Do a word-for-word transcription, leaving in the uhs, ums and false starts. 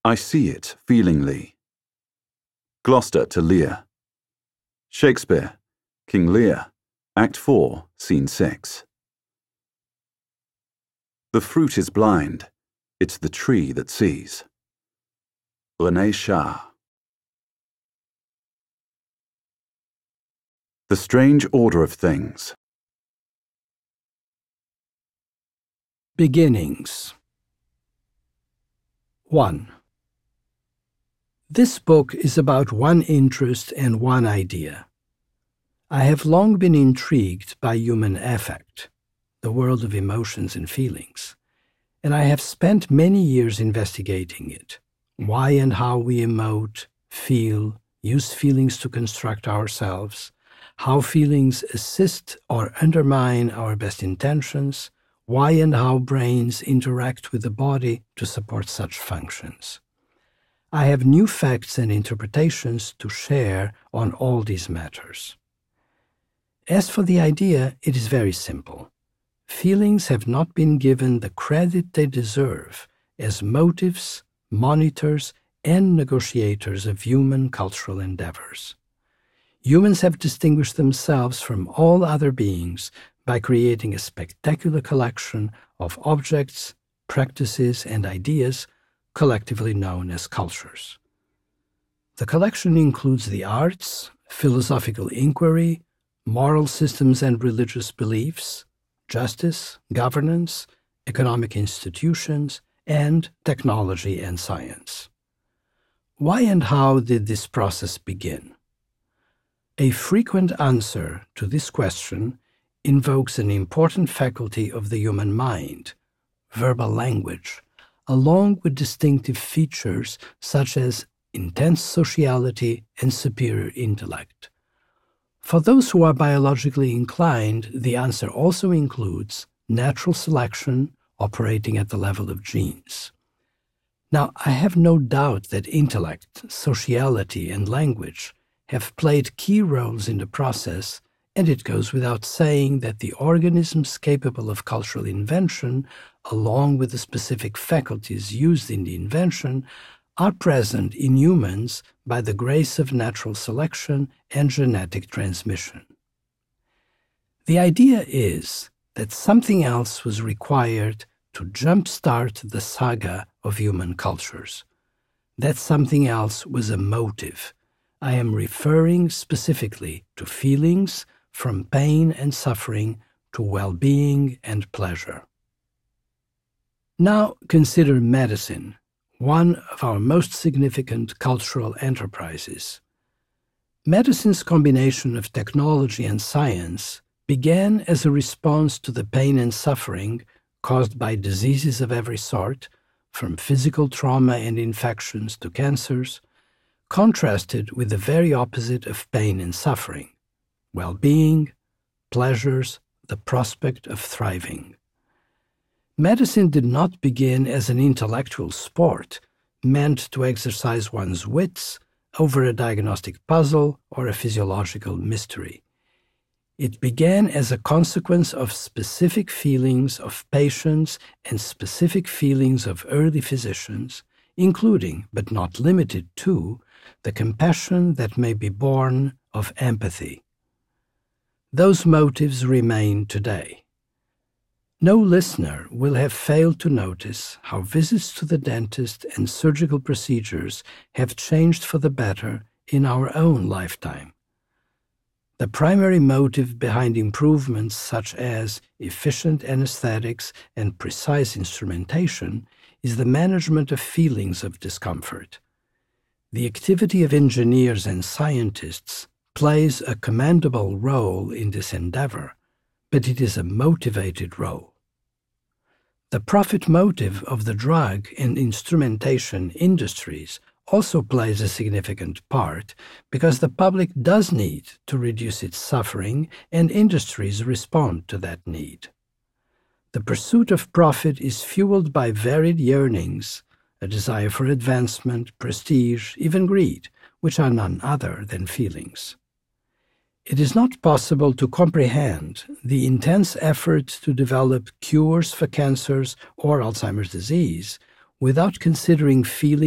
I see it feelingly. Gloucester to Lear. Shakespeare, King Lear, Act four, Scene six. The fruit is blind, it's the tree that sees. René Char. The Strange Order of Things. Beginnings. one. This book is about one interest and one idea. I have long been intrigued by human affect, the world of emotions and feelings, and I have spent many years investigating it, why and how we emote, feel, use feelings to construct ourselves, how feelings assist or undermine our best intentions, why and how brains interact with the body to support such functions. I have new facts and interpretations to share on all these matters. As for the idea, it is very simple. Feelings have not been given the credit they deserve as motives, monitors, and negotiators of human cultural endeavors. Humans have distinguished themselves from all other beings by creating a spectacular collection of objects, practices, and ideas collectively known as cultures. The collection includes the arts, philosophical inquiry, moral systems and religious beliefs, justice, governance, economic institutions, and technology and science. Why and how did this process begin? A frequent answer to this question invokes an important faculty of the human mind, verbal language, along with distinctive features such as intense sociality and superior intellect. For those who are biologically inclined, the answer also includes natural selection operating at the level of genes. Now, I have no doubt that intellect, sociality, and language have played key roles in the process, and it goes without saying that the organisms capable of cultural invention, along with the specific faculties used in the invention, are present in humans by the grace of natural selection and genetic transmission. The idea is that something else was required to jumpstart the saga of human cultures. That something else was a motive. I am referring specifically to feelings, from pain and suffering to well-being and pleasure. Now consider medicine, one of our most significant cultural enterprises. Medicine's combination of technology and science began as a response to the pain and suffering caused by diseases of every sort, from physical trauma and infections to cancers, contrasted with the very opposite of pain and suffering, well-being, pleasures, the prospect of thriving. Medicine did not begin as an intellectual sport meant to exercise one's wits over a diagnostic puzzle or a physiological mystery. It began as a consequence of specific feelings of patients and specific feelings of early physicians, including, but not limited to, the compassion that may be born of empathy. Those motives remain today. No listener will have failed to notice how visits to the dentist and surgical procedures have changed for the better in our own lifetime. The primary motive behind improvements such as efficient anesthetics and precise instrumentation is the management of feelings of discomfort. The activity of engineers and scientists plays a commendable role in this endeavor, but it is a motivated role. The profit motive of the drug and instrumentation industries also plays a significant part because the public does need to reduce its suffering and industries respond to that need. The pursuit of profit is fueled by varied yearnings, a desire for advancement, prestige, even greed, which are none other than feelings. It is not possible to comprehend the intense effort to develop cures for cancers or Alzheimer's disease without considering feelings